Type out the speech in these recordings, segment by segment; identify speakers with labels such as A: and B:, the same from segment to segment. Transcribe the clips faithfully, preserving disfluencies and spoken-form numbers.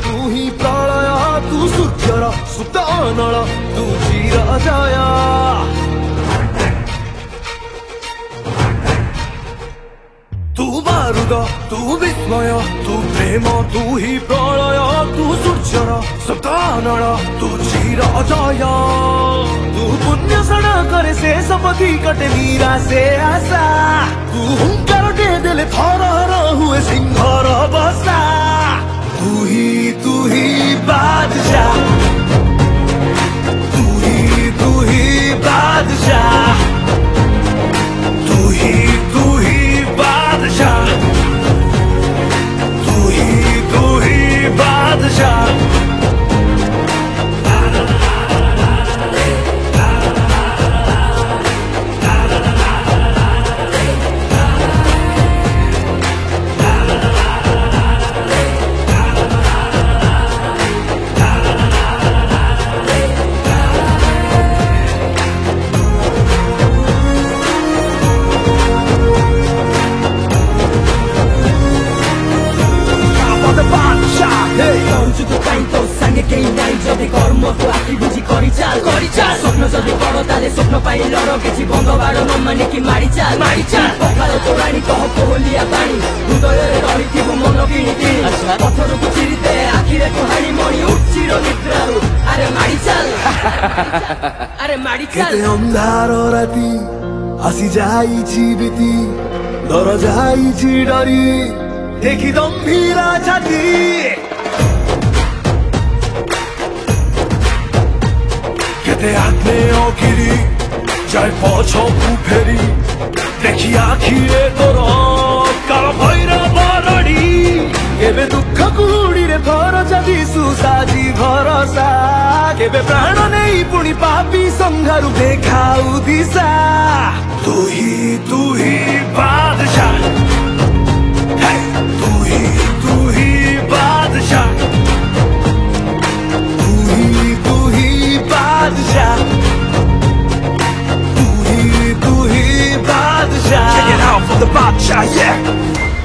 A: तू ही प्रलय तू सूर्यर सुप्त अनल तू चिर जय तू बारुद तू विस्मय तू प्रेम तू ही प्रलय तू सूर्यर सुप्त अनल तू चिर जय तू पुण्य सड़ा करे से सपथी कटे नीरा से आशा तू हुंकार दे देले थर हुए सिंहर बसा तू ही तू ही बादशाह तू ही तू ही बादशाह तू ही तू ही बादशाह तू ही तू ही बादशाह कर्म को आखि बुझी करी चाल करी चाल स्वप्न जदि बड़ ताले स्वप्न पाई लड़ किछि बंद बाड़ न माने कि मारी चाल मारी चाल पखाल तोराणी कह कोहलिया पानी हृदय रे रहिथिबु मन किणी किणी पत्थर को चिरिते आखि रे कुहाणी मणि उच्चिर निद्रारु अरे मारी चाल अरे मारी चाल केते अंधार राती आसी जाईछि बिती डर जाईछि डरी देखि गंभीरा छाती केते आग्नेय गिरी जाय पछकु फेरी देखि आखिरे तोर काल भैरव रडी केबे दुख कुड़ी रे भरोसा दिसु साजी भरोसा केबे प्राण नेई पुणी पापी संघारु देखाउ दिशा तू ही तू ही बादशाह तू ही तू ही बादशाह तू ही तू ही बादशाह तू ही तू ही बादशाह Check it out for the बादशाह yeah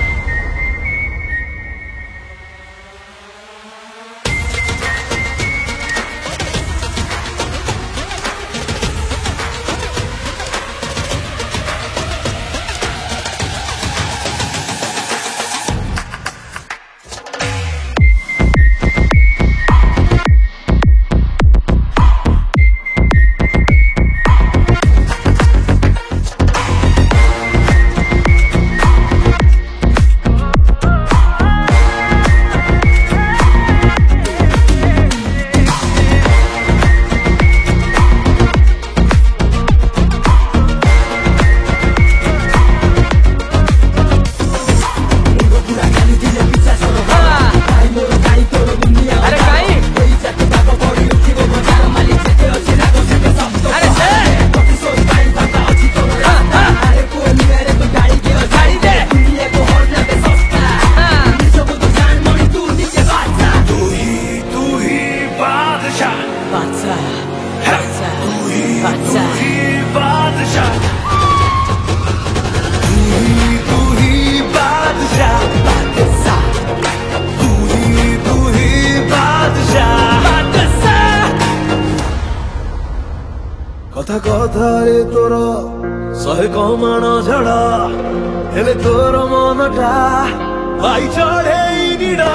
A: कथा कथारे तोर शहे कमाण झड़ा हेले तोर मनटा भाई चढ़े निड़ा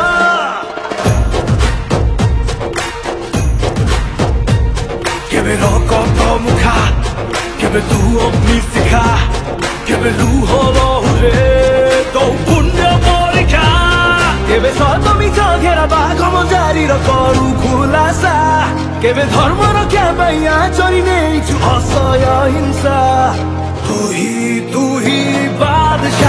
A: केबे रकत मुखा केबे तू अग्नि शिखा केबे लुह बहुरे तो पुण्य परीक्षा केबे सत मिछ घेरा बाघ मजारी र करू खुलासा केबे धर्म रक्षा पाइया चोरी नै छु असय हिंसा तू ही तू ही बादशाह